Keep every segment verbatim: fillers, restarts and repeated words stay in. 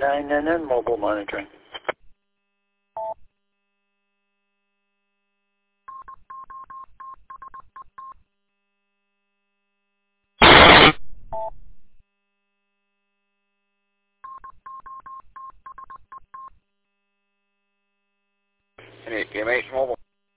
nine N N mobile monitoring. K M H mobile.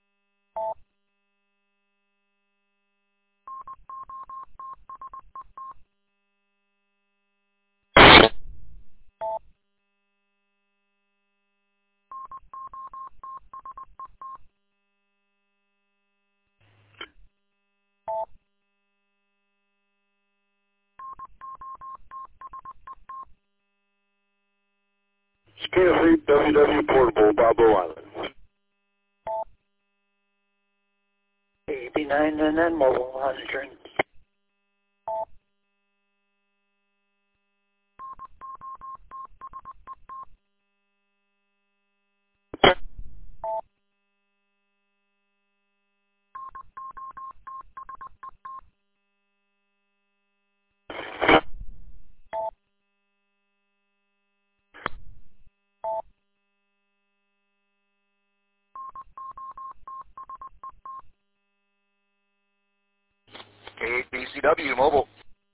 Scale eight W W Portable, Balboa Island. A B nine N N mobile monitoring. K eight B C W mobile.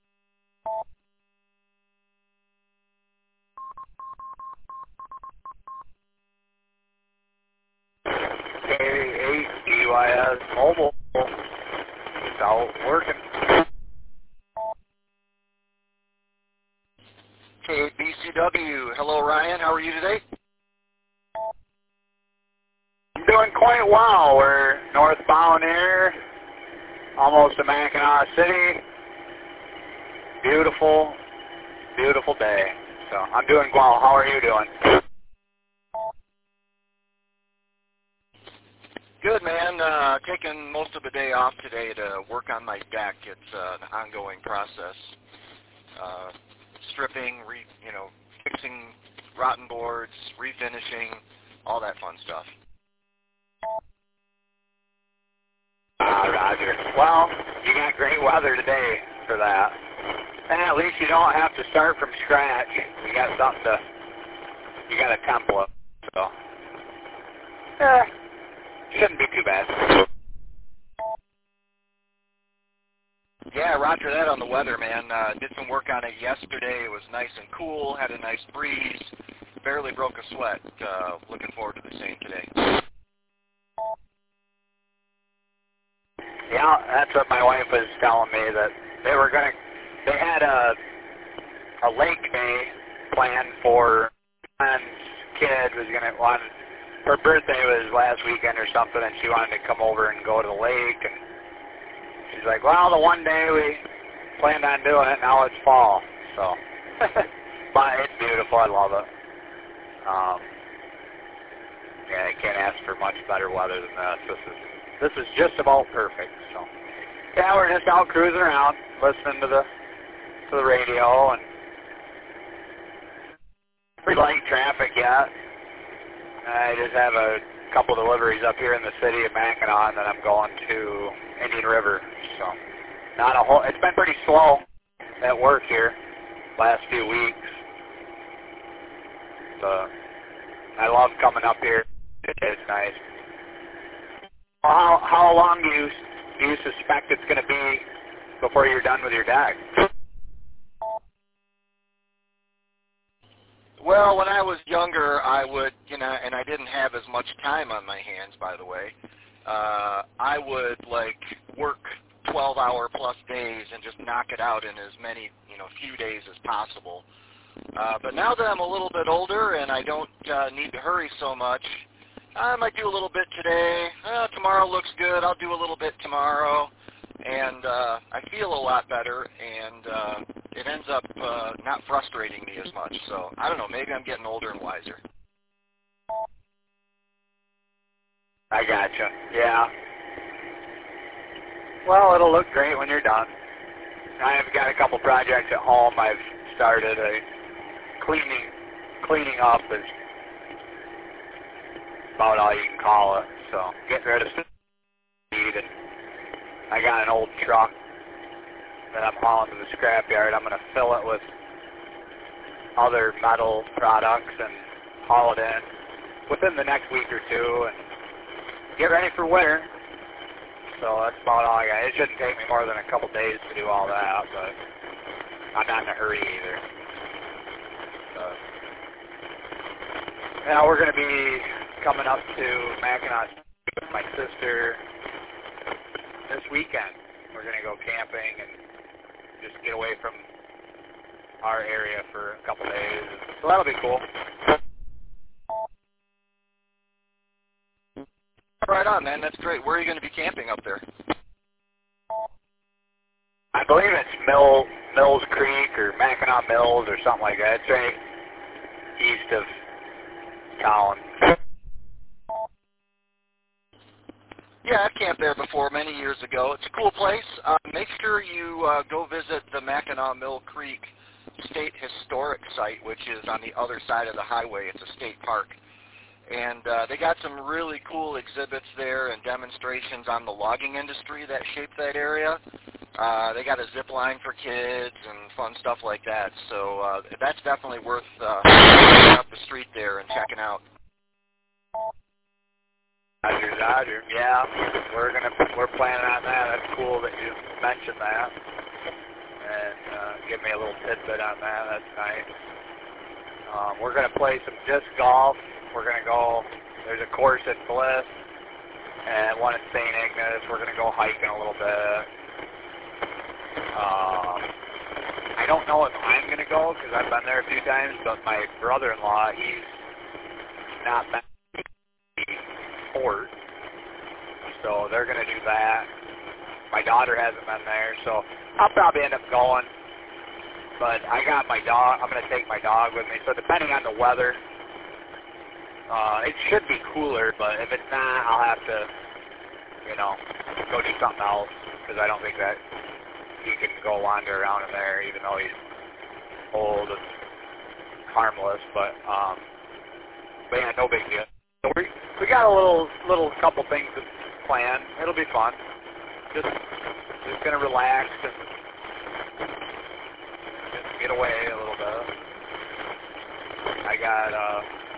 K eight B Y S mobile. It's out working. K eight B C W. Hello, Ryan. How are you today? I'm doing quite well. We're northbound here, almost to Mackinac City. Beautiful, beautiful day. So I'm doing well. How are you doing? Good, man. Uh, taking most of the day off today to work on my deck. It's uh, an ongoing process. Uh, stripping, re, you know, fixing rotten boards, refinishing, all that fun stuff. Ah, Roger. Well, you got great weather today for that. And at least you don't have to start from scratch. You got something to, you got a template. So, eh, shouldn't be too bad. Yeah, roger that on the weather, man. Uh, did some work on it yesterday. It was nice and cool, had a nice breeze, barely broke a sweat. Uh, looking forward to the same today. Yeah, that's what my wife was telling me, that they were going to, they had a, a lake day planned for my kid was going to want, her birthday was last weekend or something, and she wanted to come over and go to the lake, and she's like, well, the one day we planned on doing it, now it's fall, so, but it's beautiful, I love it. Um, yeah, I can't ask for much better weather than this. This is This is just about perfect. So, yeah, we're just out cruising around, listening to the to the radio, and pretty light traffic yet. I just have a couple deliveries up here in the city of Mackinac, and then I'm going to Indian River. So, not a whole. It's been pretty slow at work here last few weeks. So, I love coming up here. It is nice. How, how long do you, do you suspect it's going to be before you're done with your deck? Well, when I was younger, I would, you know, and I didn't have as much time on my hands, by the way, uh, I would, like, work twelve-hour plus days and just knock it out in as many, you know, few days as possible. Uh, but now that I'm a little bit older and I don't uh, need to hurry so much, I might do a little bit today. Uh, tomorrow looks good. I'll do a little bit tomorrow. And uh, I feel a lot better, and uh, it ends up uh, not frustrating me as much. So, I don't know. Maybe I'm getting older and wiser. I gotcha. Yeah. Well, it'll look great when you're done. I've got a couple projects at home I've started. A cleaning, cleaning up is about all you can call it. So, getting rid of speed, and I got an old truck that I'm hauling to the scrapyard. I'm going to fill it with other metal products and haul it in within the next week or two and get ready for winter. So that's about all I got. It shouldn't take me more than a couple days to do all that, but I'm not in a hurry either. So, now we're going to be coming up to Mackinac with my sister this weekend. We're going to go camping and just get away from our area for a couple days. So that'll be cool. Right on, man. That's great. Where are you going to be camping up there? I believe it's Mill, Mills Creek or Mackinac Mills or something like that. It's right east of town. Yeah, I've camped there before many years ago. It's a cool place. Uh, make sure you uh, go visit the Mackinac Mill Creek State Historic Site, which is on the other side of the highway. It's a state park. And uh, they got some really cool exhibits there and demonstrations on the logging industry that shaped that area. Uh, they got a zip line for kids and fun stuff like that. So uh, that's definitely worth uh, going up the street there and checking out. Roger, Roger. Yeah, we're gonna we're planning on that. That's cool that you mentioned that, and uh, give me a little tidbit on that. That's nice. Um, we're gonna play some disc golf. We're gonna go. There's a course at Bliss and one at Saint Ignace. We're gonna go hiking a little bit. Um, I don't know if I'm gonna go because I've been there a few times, but my brother-in-law, he's not been sport, so they're going to do that. My daughter hasn't been there, so I'll probably end up going, but I got my dog. I'm going to take my dog with me, so depending on the weather, uh, it should be cooler, but if it's not, I'll have to, you know, go do something else, because I don't think that he can go wander around in there, even though he's old and harmless, but, um, but yeah, no big deal. So we we got a little little couple things planned. It'll be fun. Just just gonna relax and just get away a little bit. I got a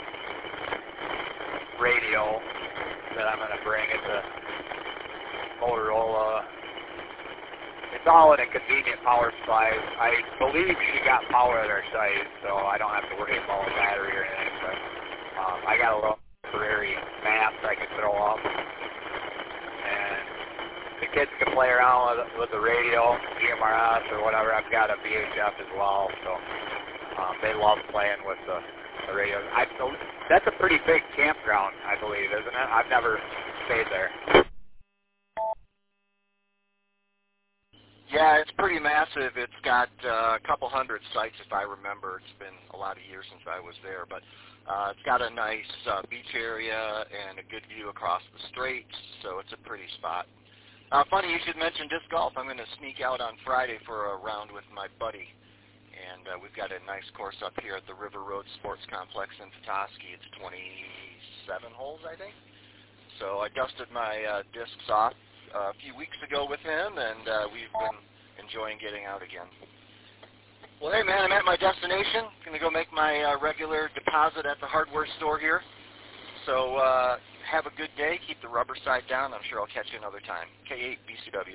radio that I'm gonna bring. It's a Motorola. It's all in a convenient power supply. I believe she got power at our site, so I don't have to worry about a battery or anything. But um, I got a little temporary map I can throw up, and the kids can play around with, with the radio, G M R S or whatever. I've got a V H F as well, so um, they love playing with the, the radios. I, that's a pretty big campground, I believe, isn't it? I've never stayed there. Yeah, it's pretty massive. It's got uh, a couple hundred sites, if I remember. It's been a lot of years since I was there, but uh, it's got a nice uh, beach area and a good view across the straits, so it's a pretty spot. Uh, funny you should mention disc golf. I'm going to sneak out on Friday for a round with my buddy, and uh, we've got a nice course up here at the River Road Sports Complex in Petoskey. It's twenty-seven holes, I think. So I dusted my uh, discs off a few weeks ago with him, and uh, we've been enjoying getting out again. Well, hey, man, I'm at my destination. Going to go make my uh, regular deposit at the hardware store here. So uh, have a good day. Keep the rubber side down. I'm sure I'll catch you another time. K eight B C W.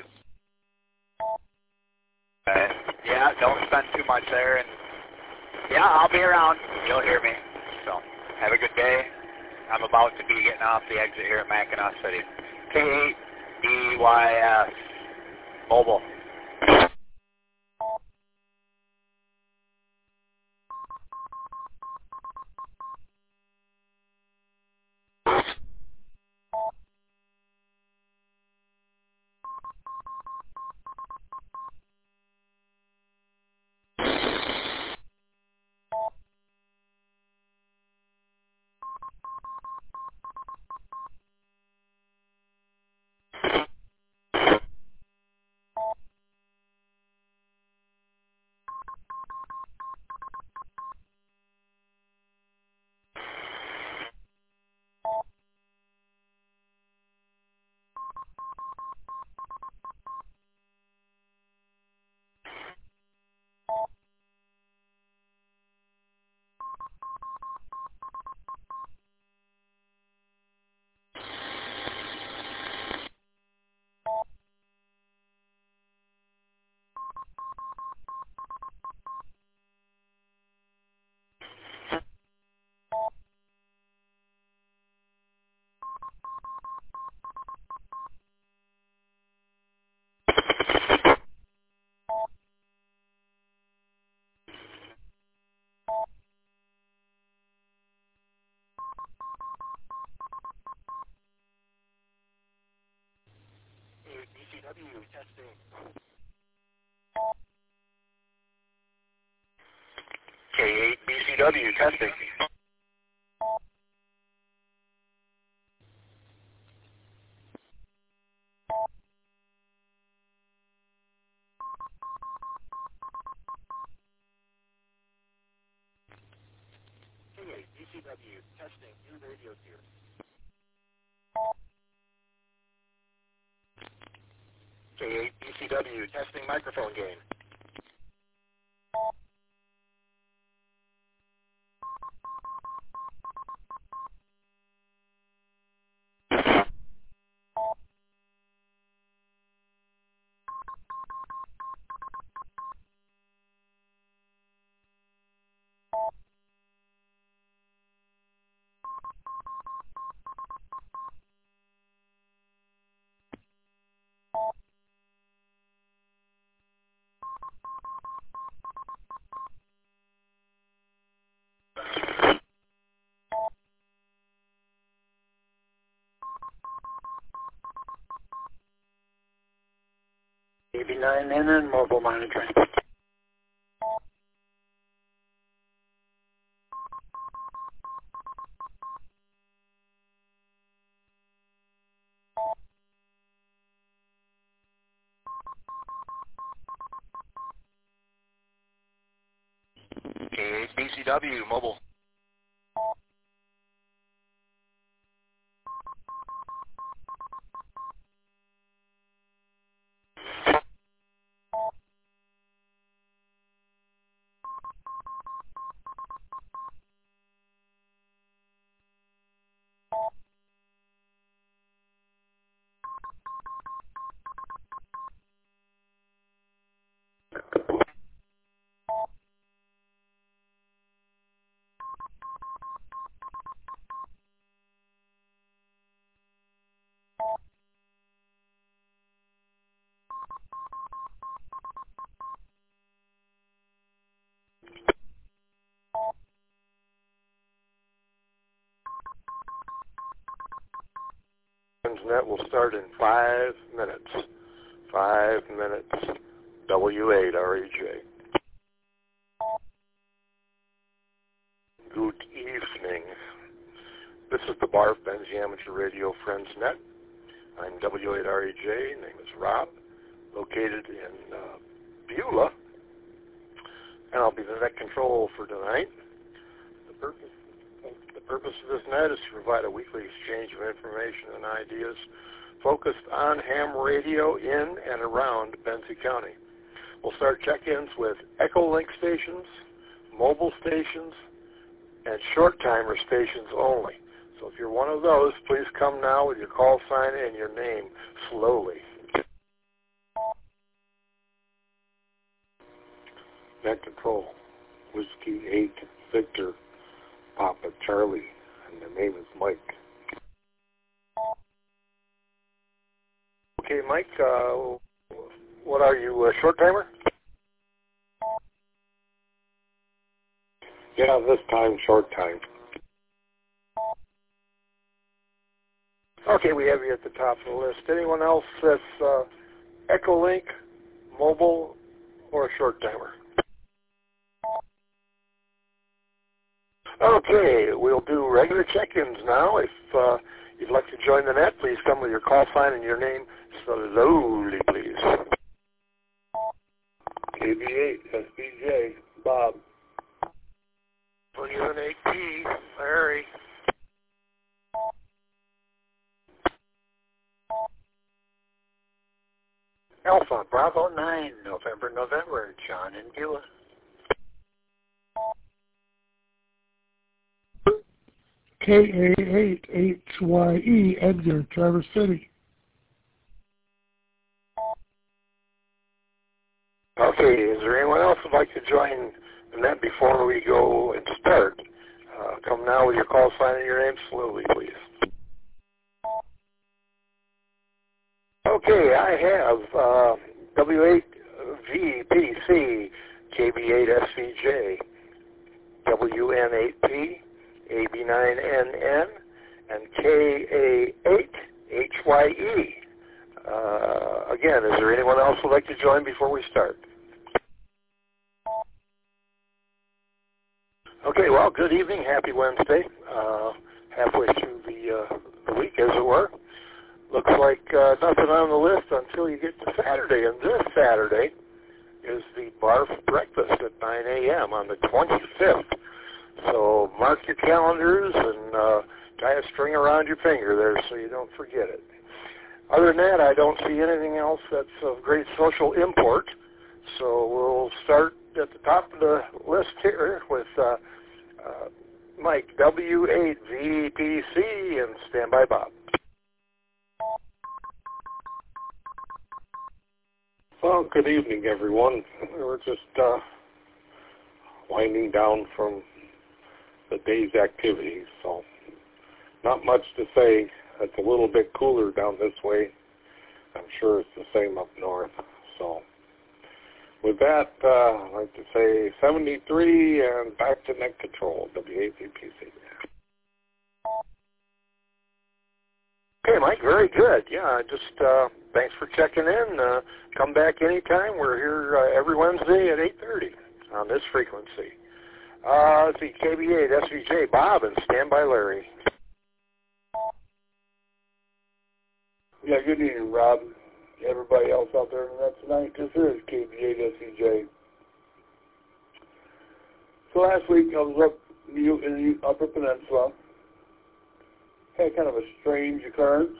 Uh, yeah, don't spend too much there. And yeah, I'll be around. You'll hear me. So have a good day. I'm about to be getting off the exit here at Mackinac City. K eight B Y S Mobile. W testing. K eight B C W testing. K eight B C W testing. New radio here. K eight B C W testing microphone gain. A B nine N N mobile monitoring. K eight B C W mobile. Net will start in five minutes. Five minutes. W eight R E J. Good evening. This is the B A R F Benzie Amateur Radio Friends Net. I'm W eight R E J. Name is Rob. Located in uh, Beulah. And I'll be the net control for tonight. The purpose The purpose of this net is to provide a weekly exchange of information and ideas focused on ham radio in and around Benzie County. We'll start check-ins with Echolink stations, mobile stations, and short-timer stations only. So if you're one of those, please come now with your call sign and your name slowly. Net control, Whiskey eight, Victor, Papa Charlie, and the name is Mike. Okay, Mike, uh, what are you, a short timer? Yeah, this time short time. Okay, we have you at the top of the list. Anyone else that's uh, Echolink, mobile, or a short timer? Okay, we'll do regular check-ins now. If uh, you'd like to join the net, please come with your call sign and your name slowly, please. K B eight, S B J, Bob. William eight P, Larry. Alpha, Bravo nine, November, November, John and Beulah. K A eight H Y E, Edgar, Traverse City. Okay, is there anyone else who'd like to join the net before we go and start? Uh, come now with your call sign and your name slowly, please. Okay, I have uh, W eight V P C, K B eight S V J, W N eight P, A B nine N N, and K A eight H Y E. Uh, again, is there anyone else who would like to join before we start? Okay, well, good evening. Happy Wednesday. Uh, halfway through the, uh, the week, as it were. Looks like uh, nothing on the list until you get to Saturday. And this Saturday is the Barf Breakfast at nine a.m. on the twenty-fifth. So mark your calendars and uh, tie a string around your finger there so you don't forget it. Other than that, I don't see anything else that's of great social import. So we'll start at the top of the list here with uh, uh, Mike, W eight V P C, and stand by Bob. Well, good evening, everyone. We're just uh, winding down from the day's activities, so not much to say. It's a little bit cooler down this way. I'm sure it's the same up north. So with that, uh, I'd like to say seventy-three and back to net control, W eight V P C. Okay, Mike, very good. Yeah, just uh, thanks for checking in. Uh, come back anytime. We're here uh, every Wednesday at eight thirty on this frequency. Uh, let's see, K B eight, S V J, Bob, and stand by Larry. Yeah, good evening, Rob. Everybody else out there in the net tonight. This is K B eight S V J. So last week I was up in the Upper Peninsula. Had kind of a strange occurrence.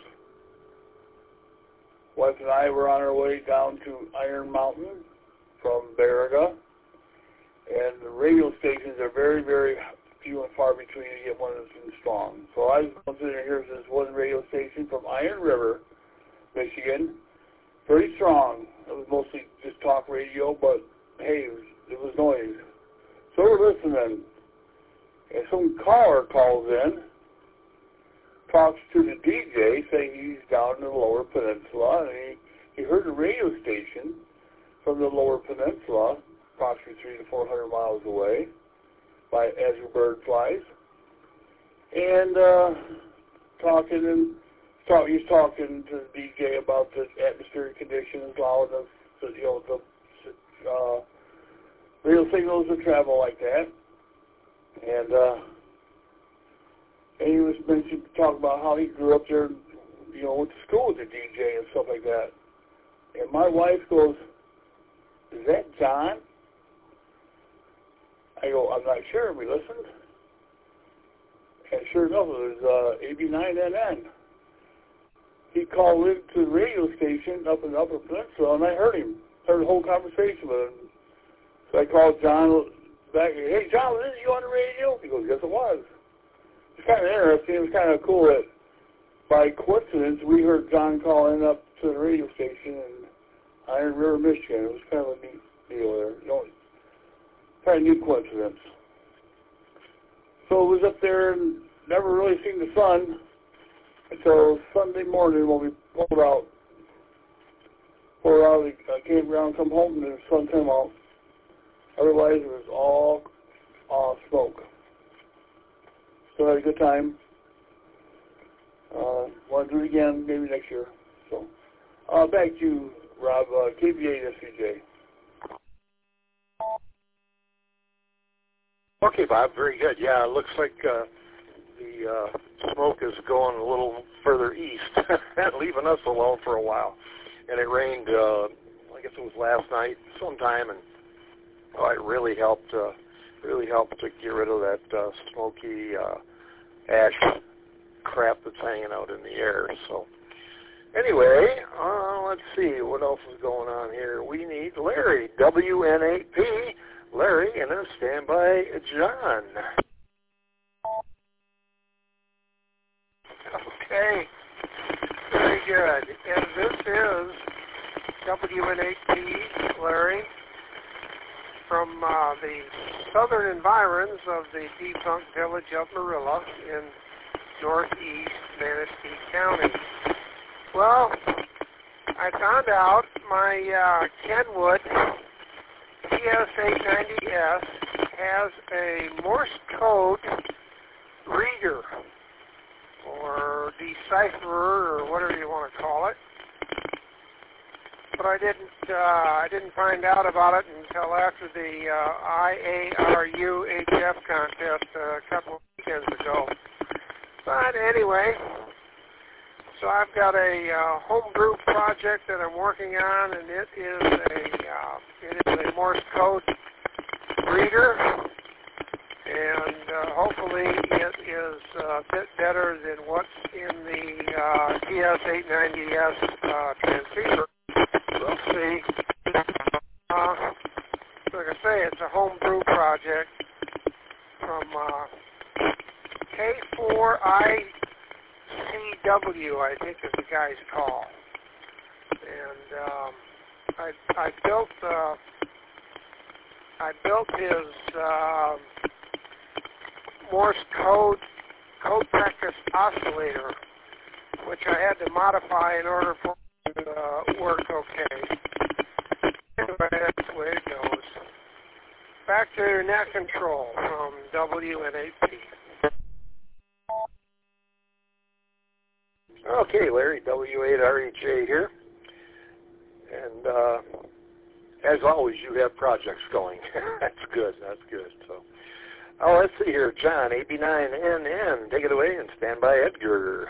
Wife and I were on our way down to Iron Mountain from Baraga. And the radio stations are very, very few and far between to get one that's been strong. So I was sitting here, this one radio station from Iron River, Michigan. Pretty strong. It was mostly just talk radio, but hey, it was, it was noise. So we're listening. And some caller calls in, talks to the D J, saying he's down in the Lower Peninsula, and he, he heard a radio station from the Lower Peninsula, approximately three to four hundred miles away, by as a bird flies, and uh, talking and talk, he's talking to the D J about the atmospheric conditions, allowing us, to, you know, the uh, radio signals to travel like that, and. Uh, And he was mentioning, talking about how he grew up there, you know, went to school with the D J and stuff like that. And my wife goes, "Is that John?" I go, "I'm not sure." We listened. And sure enough, it was uh, A B nine N N. He called into the radio station up in the Upper Peninsula, and I heard him. Heard the whole conversation with him. So I called John back. "Hey, John, was this you on the radio?" He goes, "Yes, it was." It's kind of interesting. It was kind of cool that by coincidence we heard John calling up to the radio station in Iron River, Michigan. It was kind of a neat deal there. You know, kind of neat coincidence. So it was up there and never really seen the sun until Sunday morning when we pulled out. Pulled out of the uh, campground, come home, and the sun came out. Otherwise, it was all uh, smoke. So I had a good time. Uh, want to do it again, maybe next year. So, uh, back to you, Rob, uh, K B eight S V J. Okay, Bob, very good. Yeah, it looks like uh, the uh, smoke is going a little further east, leaving us alone for a while. And it rained, uh, I guess it was last night sometime, and oh, it really helped. Uh, really helped to get rid of that uh, smoky uh, ash crap that's hanging out in the air. So anyway, uh, let's see what else is going on here. We need Larry, W N eight P. Larry, and then stand by John. Okay, very good. And this is W N eight P, Larry, from uh, the southern environs of the defunct village of Marilla in northeast Manistee County. Well, I found out my uh, Kenwood T S eight ninety S has a Morse code reader, or decipherer, or whatever you want to call it. but I didn't. Uh, I didn't find out about it until after the uh, I A R U H F contest uh, a couple of weekends ago. But anyway, so I've got a uh, homebrew project that I'm working on, and it is a uh, it is a Morse code reader, and uh, hopefully it is a bit better than what's in the uh, T S eight ninety S uh, transceiver. We'll see. Uh, like I say, it's a homebrew project from uh, K four I C W, I think is the guy's call. And um, I, I built uh, I built his uh, Morse code code practice oscillator, which I had to modify in order for it to uh, work okay. Anyway, that's the way it goes. Back to internet control from W N eight P. Okay, Larry, W eight R E J here. And uh, as always, you have projects going. That's good, that's good. So, oh, let's see here. John, A B nine N N, take it away and stand by Edgar.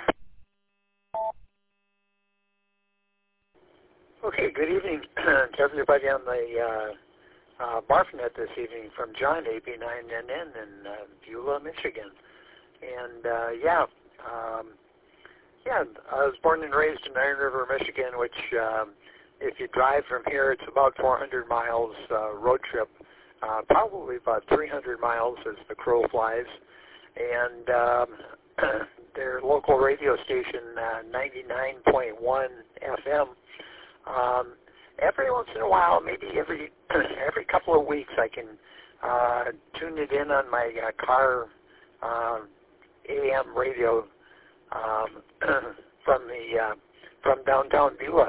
Okay, good evening to everybody on the uh, uh, BARFnet this evening from John, A B nine N N in uh, Beulah, Michigan. And uh, yeah, um, yeah, I was born and raised in Iron River, Michigan, which um, if you drive from here, it's about four hundred miles uh, road trip, uh, probably about three hundred miles as the crow flies. And um, their local radio station, uh, ninety-nine point one F M, um, every once in a while, maybe every every couple of weeks, I can uh, tune it in on my uh, car uh, A M radio um, from the uh, from downtown Beulah.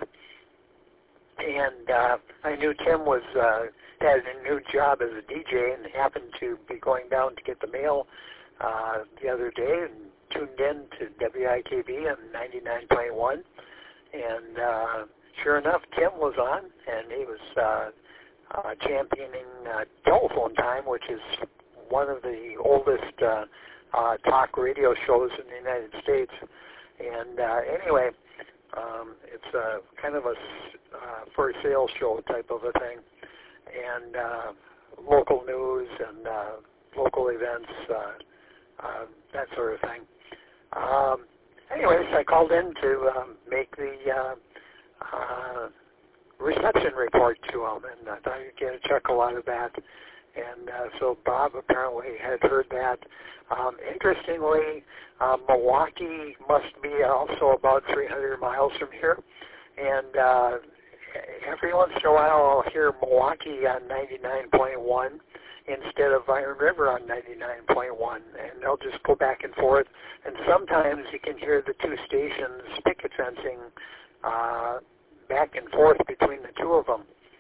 And uh, I knew Tim was uh, had a new job as a D J and happened to be going down to get the mail uh, the other day and tuned in to W I K B on ninety-nine point one. And uh, sure enough, Tim was on, and he was uh, uh, championing uh, telephone time, which is one of the oldest uh, uh, talk radio shows in the United States. And uh, anyway, um, it's a kind of a uh, for sale show type of a thing, and uh, local news and uh, local events, uh, uh, that sort of thing. Um, anyways, I called in to um, make the uh, uh, reception report to him, and I thought you'd get a chuckle out of that. And uh, so Bob apparently had heard that. Um, interestingly, uh, Milwaukee must be also about three hundred miles from here. And uh, every once in a while I'll hear Milwaukee on ninety-nine point one instead of Iron River on ninety-nine point one. And they'll just go back and forth. And sometimes you can hear the two stations picket fencing uh, back and forth between the two of them.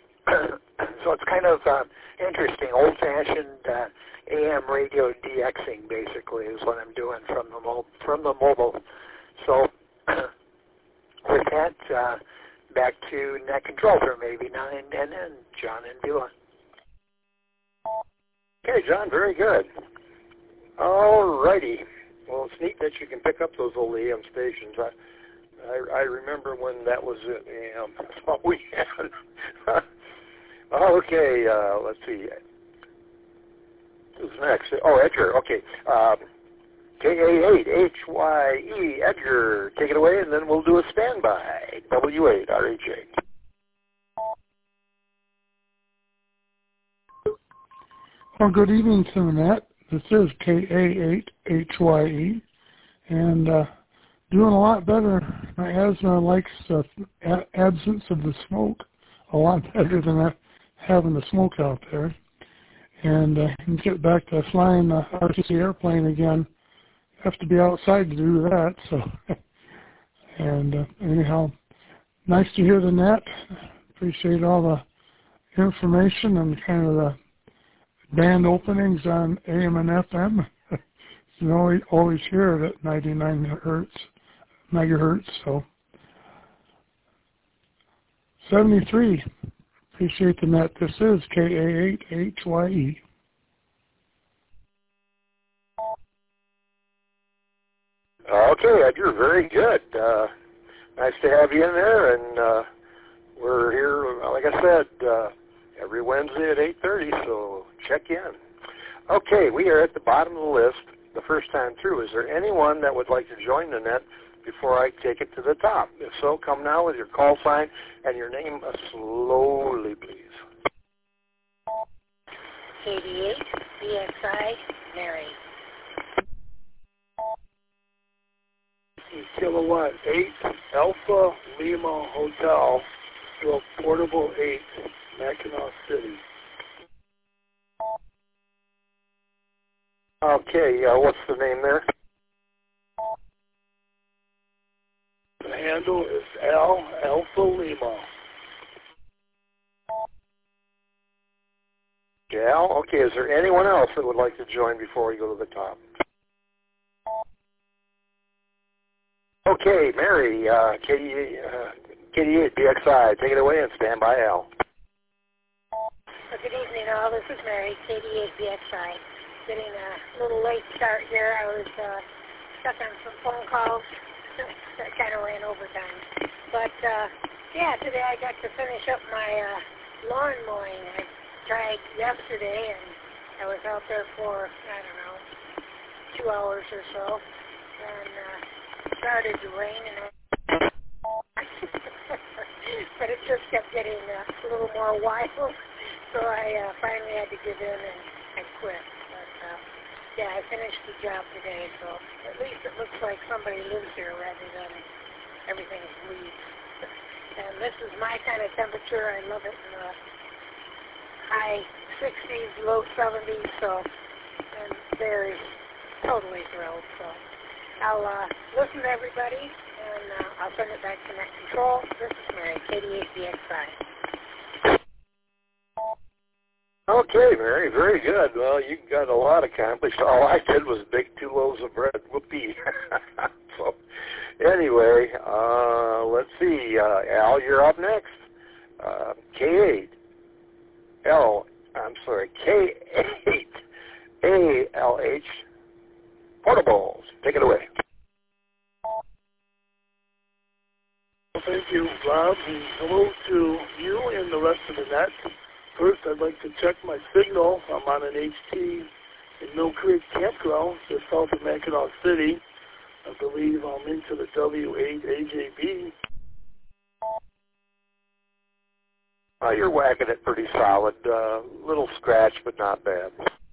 So it's kind of uh, interesting, old-fashioned uh, A M radio DXing, basically, is what I'm doing from the mo- from the mobile. So with that, uh, back to net control from A B nine N N, John and Beulah. Okay, John, very good. All righty. Well, it's neat that you can pick up those old A M stations. I I, I remember when that was it. A M. That's all we had. Okay, uh, let's see. Who's next? Oh, Edgar. Okay. Um, K A eight H Y E, Edgar. Take it away, and then we'll do a standby. W eight R H A. Well, good evening, Internet. This is K A eight H Y E, and uh, doing a lot better. My asthma likes the absence of the smoke a lot better than that. Having the smoke out there, and uh, can get back to flying the R C C airplane again. Have to be outside to do that. So, and uh, anyhow, nice to hear the net. Appreciate all the information and kind of the band openings on A M and F M. You can always always hear it at ninety-nine hertz megahertz. So, seventy-three. Appreciate the net. This is K A eight H Y E. Okay, Ed, you're very good. Uh, nice to have you in there, and uh, we're here, like I said, uh, every Wednesday at eight thirty, so check in. Okay, we are at the bottom of the list the first time through. Is there anyone that would like to join the net before I take it to the top? If so, come now with your call sign and your name uh, slowly, please. eighty-eight B X I, Mary. Kilowatt eight, Alpha Lima Hotel, to Portable eight, Mackinac City. Okay, uh, what's the name there? The handle is Al Alpha Lima. Gal, okay, is there anyone else that would like to join before we go to the top? Okay, Mary, uh, K D eight B X I, take it away and stand by, Al. Well, good evening, all. This is Mary, K D eight B X I. Getting a little late start here. I was uh, stuck on some phone calls that kind of ran overtime. But, uh, yeah, today I got to finish up my uh, lawn mowing. I tried yesterday, and I was out there for, I don't know, two hours or so. And, uh, started to rain, and but it just kept getting uh, a little more wild, so I uh, finally had to give in and, and quit. But uh, yeah, I finished the job today, so at least it looks like somebody lives here rather than everything's weeds. And this is my kind of temperature. I love it in the high sixties, low seventies, so I'm very totally thrilled. So I'll uh, listen to everybody, and uh, I'll send it back to Net Control. This is Mary, K D eight B X I. Okay, Mary, very good. Well, you got a lot accomplished. All I did was bake two loaves of bread. Whoopee. So, anyway, uh, let's see. Uh, Al, you're up next. Uh, K eight L, I'm sorry, K eight A L H Portables. Take it away. Thank you, Rob, and hello to you and the rest of the net. First, I'd like to check my signal. I'm on an H T in Mill Creek Campground, just south of Mackinac City. I believe I'm into the W eight A J B. Uh, you're whacking it pretty solid. Uh, little scratch, but not bad.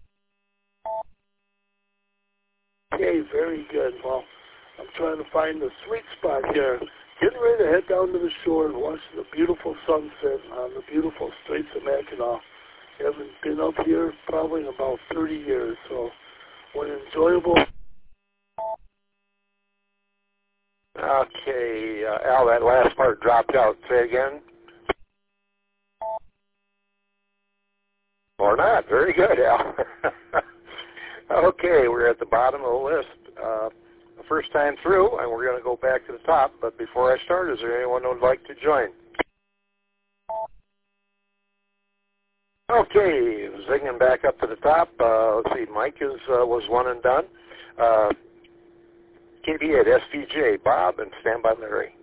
Okay, very good. Well, I'm trying to find the sweet spot here. Getting ready to head down to the shore and watch the beautiful sunset on the beautiful Straits of Mackinac. I haven't been up here probably in about thirty years, so what an enjoyable... Okay, uh, Al, that last part dropped out. Say again. Or not. Very good, Al. Okay, we're at the bottom of the list. Uh, the first time through, and we're going to go back to the top. But before I start, is there anyone who would like to join? Okay, zinging back up to the top. Uh, let's see, Mike is uh, was one and done. Uh, K B at S V J, Bob, and stand by Larry.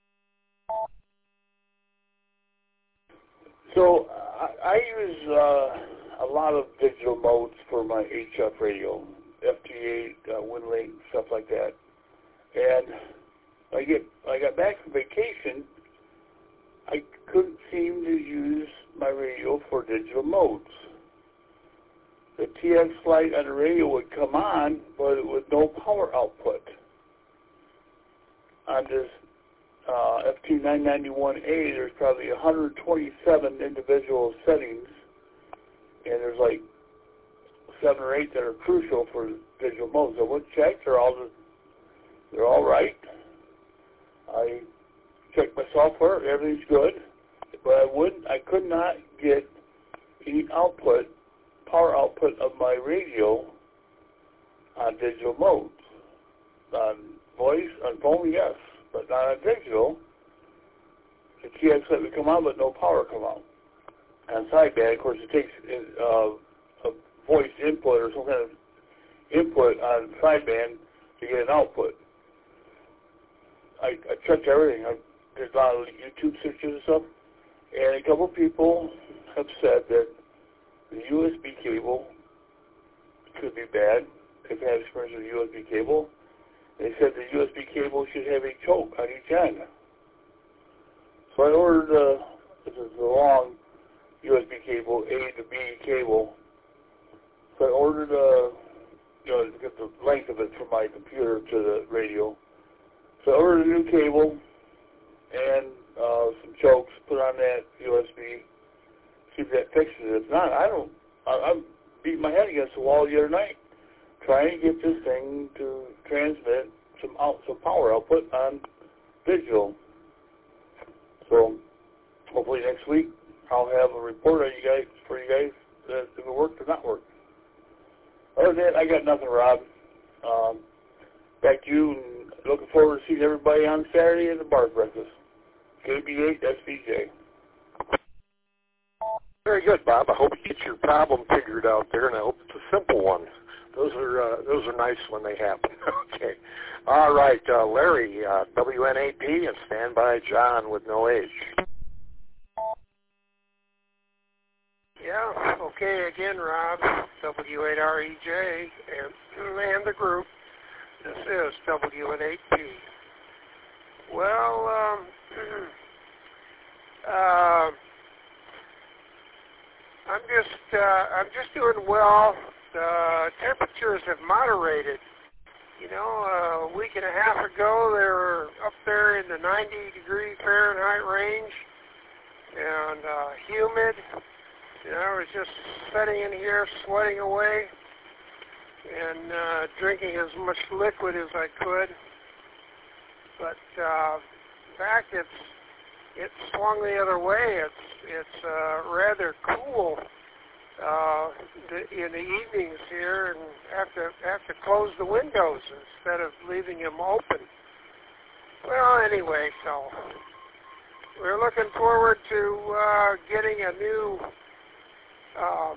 So I, I use uh, a lot of digital modes for my H F radio, F T eight, uh, WinLink, stuff like that. And I get I got back from vacation. I couldn't seem to use my radio for digital modes. The T X light on the radio would come on, but with no power output. On this uh, F T nine ninety-one A, there's probably one hundred twenty-seven individual settings, and there's like seven or eight that are crucial for digital modes. I went check; they're all they're all right. I checked my software; everything's good, but I wouldn't. I could not get any output, power output of my radio on digital modes. On voice, on phone, yes, but not on digital. the T X let me come on, but no power come out. On sideband, of course, it takes uh, a voice input or some kind of input on sideband to get an output. I, I checked everything. I did a lot of YouTube searches and stuff, and a couple of people have said that the U S B cable could be bad. They've had experience with the U S B cable. They said the U S B cable should have a choke on each end. So I ordered uh, this is a long U S B cable, A to B cable. So I ordered, uh, you know, to get the length of it from my computer to the radio. So I ordered a new cable and uh, some chokes, put on that U S B, see if that fixes it. If not, I don't, I, I'm beating my head against the wall the other night trying to get this thing to transmit some out, some power output on digital. So hopefully next week I'll have a report on you guys for you guys that if it worked or not worked. Other than that, I got nothing, Rob. Um, back to you, and looking forward to seeing everybody on Saturday at the Bar Breakfast. K B eight S B J. Very good, Bob. I hope you get your problem figured out there, and I hope it's a simple one. Those are uh, those are nice when they happen. Okay. All right, uh, Larry, uh, W N A P, and stand by John with no age. Yeah, okay, again, Rob, W eight R E J, and, and the group. This is W N A P. Well, um, uh, I'm just, uh, I'm just doing well. The temperatures have moderated. You know, a week and a half ago, they were up there in the ninety degree Fahrenheit range, and uh, humid. You know, I was just sitting in here, sweating away, and uh, drinking as much liquid as I could. But uh, in fact, it's it swung the other way. It's it's uh, rather cool uh, in the evenings here, and have to have to close the windows instead of leaving them open. Well, anyway, so we're looking forward to uh, getting a new um,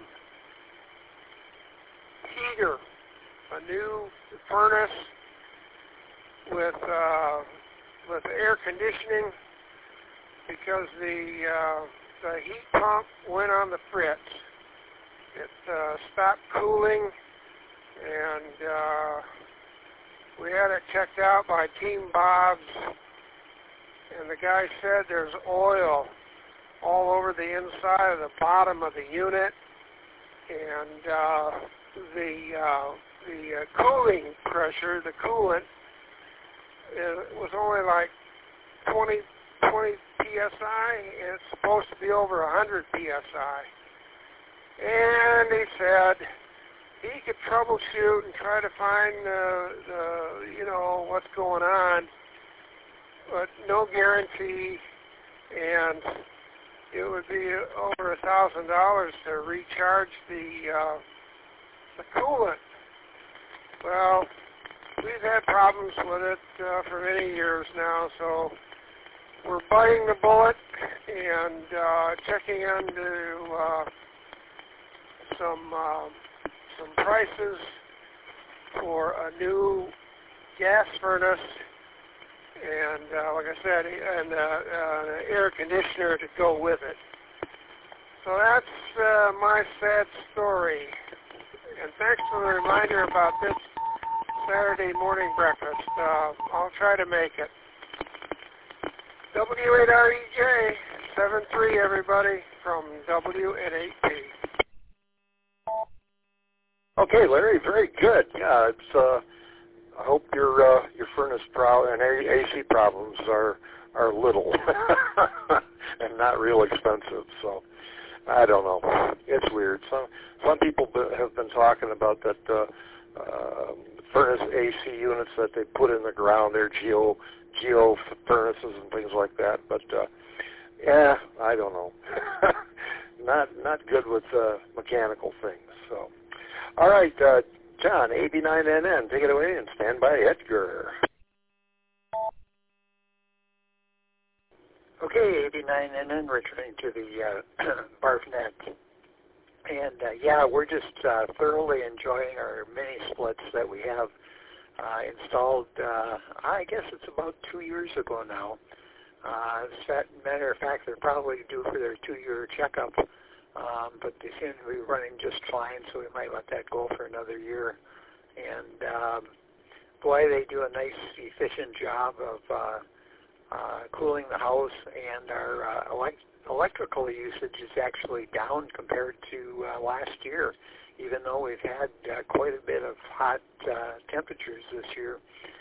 heater, a new furnace with uh, with air conditioning, because the uh, the heat pump went on the fritz. It uh, stopped cooling, and uh, we had it checked out by Team Bob's, and the guy said there's oil all over the inside of the bottom of the unit, and uh, the uh, the uh, cooling pressure, the coolant, it was only like twenty, twenty P S I, and it's supposed to be over one hundred P S I. And he said he could troubleshoot and try to find the, the, you know, what's going on, but no guarantee, and it would be over a thousand dollars to recharge the uh, the coolant. Well, we've had problems with it uh, for many years now, so we're biting the bullet and uh, checking into uh, some uh, some prices for a new gas furnace, and uh, like I said, and uh, uh, an air conditioner to go with it. So that's uh, my sad story. And thanks for the reminder about this Saturday morning breakfast. Uh, I'll try to make it. W eight R E J, seven three, everybody, from W N A P. Okay, Larry, very good. Yeah, it's. Uh, I hope your uh, your furnace pro- and A C problems are are little and not real expensive. So I don't know. It's weird. Some some people have been talking about that uh, uh, furnace A C units that they put in the ground. They're geo geo furnaces and things like that. But uh, yeah, I don't know. not not good with uh, mechanical things. So all right, uh, John, A B nine N N, take it away and stand by Edgar. Okay, eighty-nine N N returning to the uh, BarfNet. And uh, yeah, we're just uh, thoroughly enjoying our mini splits that we have uh, installed, uh, I guess it's about two years ago now. Uh, as a matter of fact, they're probably due for their two-year checkup, um, but they seem to be running just fine, so we might let that go for another year. And um, boy, they do a nice, efficient job of uh, uh, cooling the house, and our uh, elect electrical usage is actually down compared to uh, last year, even though we've had uh, quite a bit of hot uh, temperatures this year.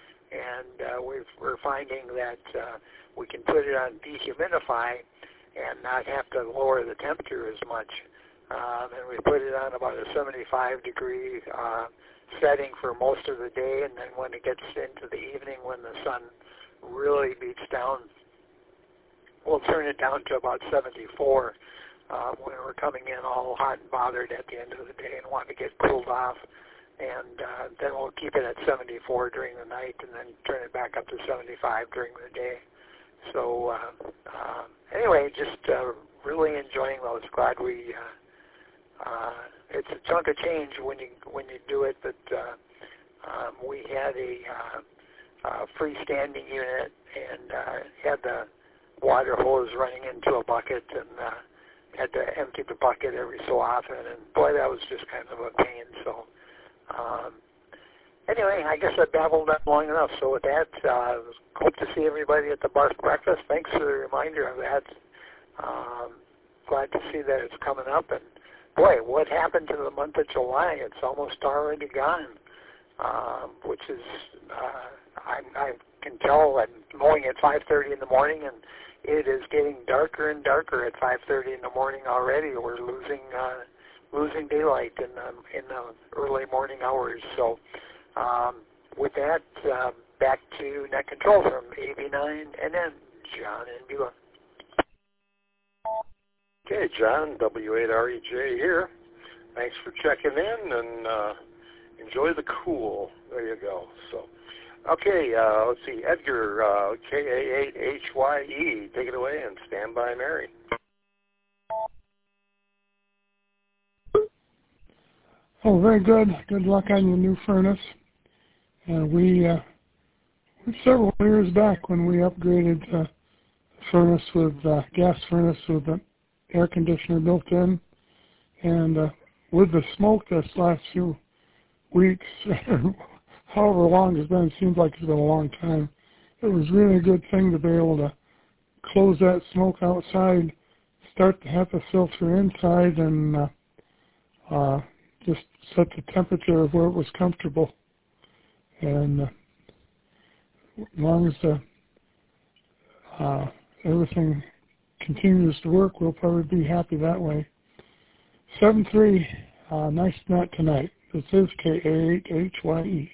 And uh, we've, we're finding that uh, we can put it on dehumidify and not have to lower the temperature as much. Um, and we put it on about a seventy-five degree uh, setting for most of the day, and then when it gets into the evening, when the sun really beats down, we'll turn it down to about seventy-four uh, when we're coming in all hot and bothered at the end of the day and want to get cooled off. And uh, then we'll keep it at seventy-four during the night and then turn it back up to seventy-five during the day. So uh, uh, anyway, just uh, really enjoying those. Glad we, uh, uh, it's a chunk of change when you when you do it, but uh, um, we had a uh, uh, freestanding unit and uh, had the water hose running into a bucket and uh, had to empty the bucket every so often, and boy, that was just kind of a pain. So um, anyway, I guess I babbled on long enough. So with that, uh, hope to see everybody at the Barf Breakfast. Thanks for the reminder of that. Um, glad to see that it's coming up, and boy, what happened to the month of July? It's almost already gone, um, which is uh, I, I can tell. I'm mowing at five thirty in the morning, and it is getting darker and darker at five thirty in the morning already. We're losing uh, losing daylight in the, in the early morning hours. So um, with that, uh, back to Net Control from A B nine and then John in Beulah. Okay, John, W eight R E J here. Thanks for checking in, and uh, enjoy the cool. There you go. So. Okay, uh, let's see, Edgar, uh, K A eight H Y E, take it away and stand by Mary. Oh, very good. Good luck on your new furnace. Uh, we, uh, several years back when we upgraded uh, the furnace with uh, gas furnace with an air conditioner built in, and uh, with the smoke this last few weeks, however long it's been, it seems like it's been a long time. It was really a good thing to be able to close that smoke outside, start to have the filter inside, and uh, uh, just set the temperature of where it was comfortable. And uh, as long as the, uh, everything continues to work, we'll probably be happy that way. seven three, uh, nice night tonight. This is K A eight H Y E.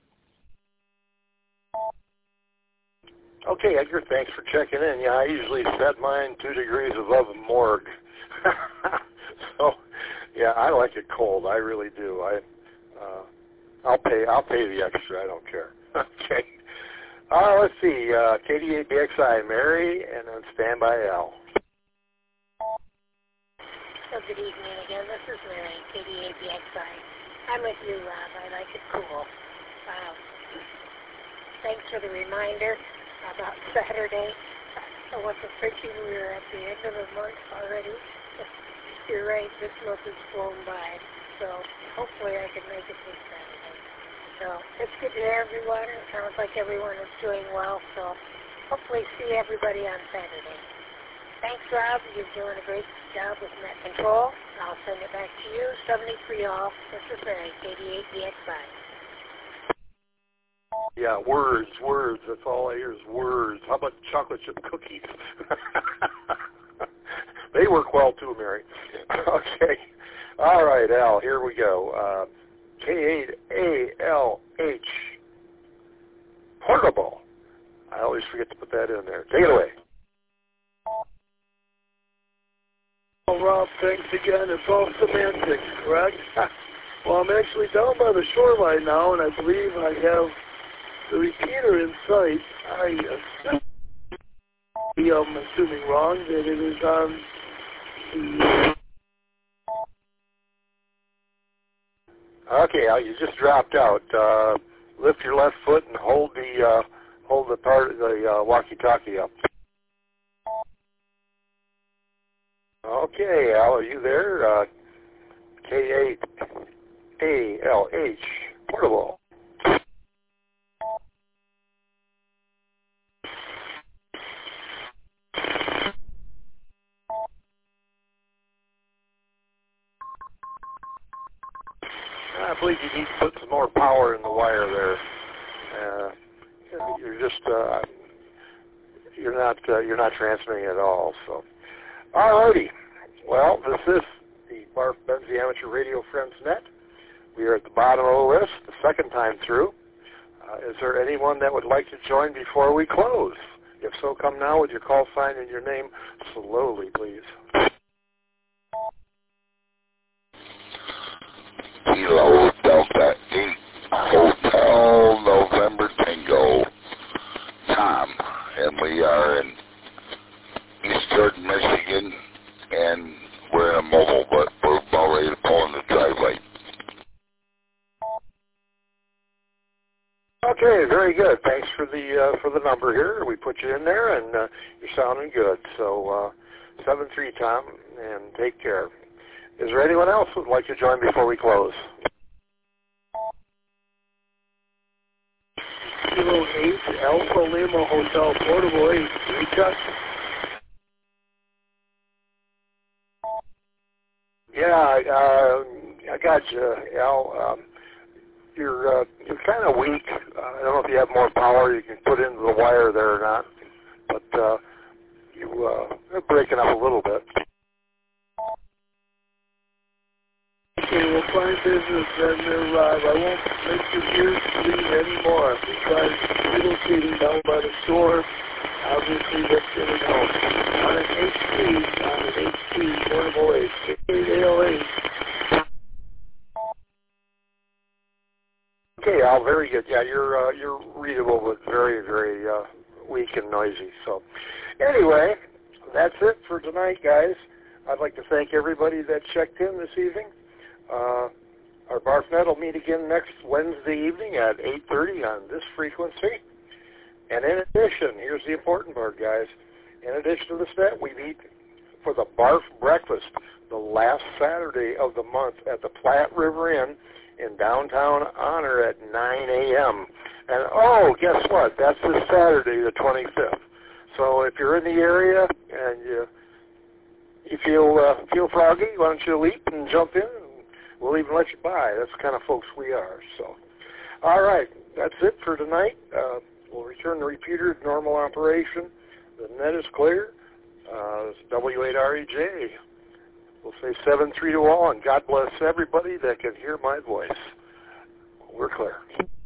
Okay, Edgar, thanks for checking in. Yeah, I usually set mine two degrees above the morgue. So, yeah, I like it cold. I really do. I, uh, I'll pay. I'll pay the extra. I don't care. Okay. Uh, let's see. Uh, K D eight B X I, Mary, and then standby Al. So good evening again. This is Mary, K D eight B X I. I'm with you, Rob. I like it cool. Wow. Thanks for the reminder about Saturday. I wasn't thinking we were at the end of the month already. You're right, this month has flown by. So hopefully I can make it this Saturday. So it's good to hear everyone. It sounds like everyone is doing well. So hopefully see everybody on Saturday. Thanks, Rob. You're doing a great job with Net Control. I'll send it back to you. seventy-three off. This is Mary, K D eight B X I. Yeah, words, words. That's all I hear is words. How about chocolate chip cookies? They work well too, Mary. Okay. All right, Al, here we go. Uh, K eight A L H. Portable. I always forget to put that in there. Take it away. Well, Rob, thanks again. It's all semantics, correct? Well, I'm actually down by the shoreline now, and I believe I have the repeater in sight. I assume I'm assuming wrong, that it is on the... Okay, Al, you just dropped out. Uh, lift your left foot and hold the uh, hold the part of the uh, walkie-talkie up. Okay, Al, are you there? Uh, K eight A L H, portable. I believe you need to put some more power in the wire there. Uh, you're just uh, you're not uh, you're not transmitting at all. So, alrighty. Well, this is the Barf Benzie Amateur Radio Friends Net. We are at the bottom of the list, the second time through. Uh, is there anyone that would like to join before we close? If so, come now with your call sign and your name slowly, please. Kilo Delta eight Hotel November Tango, Tom, and we are in East Jordan, Michigan, and we're in a mobile, but we're about ready to pull in the driveway. Okay, very good. Thanks for the uh, for the number here. We put you in there, and uh, you're sounding good. So uh, seven three Tom, and take care. Is there anyone else who would like to join before we close? Kilo eight Alpha Lima Hotel Portable eight. Recheck. Yeah, uh, I got you, Al. Um, you're uh, you're kind of weak. Uh, I don't know if you have more power you can put into the wire there or not, but uh, you uh, you're breaking up a little bit. Okay, we'll find business then, there, Rob. I won't make your ears bleed anymore because relocating down by the store, obviously that's going to help. On an H P, on an H P portable eight, K eight A L H. Okay, Al, very good. Yeah, you're uh, you're readable, but very, very uh, weak and noisy. So, anyway, that's it for tonight, guys. I'd like to thank everybody that checked in this evening. Uh, our BarfNet will meet again next Wednesday evening at eight thirty on this frequency. And in addition, here's the important part, guys. In addition to this net, we meet for the Barf Breakfast the last Saturday of the month at the Platte River Inn in downtown Honor at nine a.m. And, oh, guess what? That's this Saturday, the twenty-fifth. So if you're in the area and you you feel uh, feel froggy, why don't you leap and jump in? We'll even let you by. That's the kind of folks we are. So, all right, that's it for tonight. Uh, we'll return the repeater to normal operation. The net is clear. Uh, it's W eight R E J. We'll say seven three to all, and God bless everybody that can hear my voice. We're clear.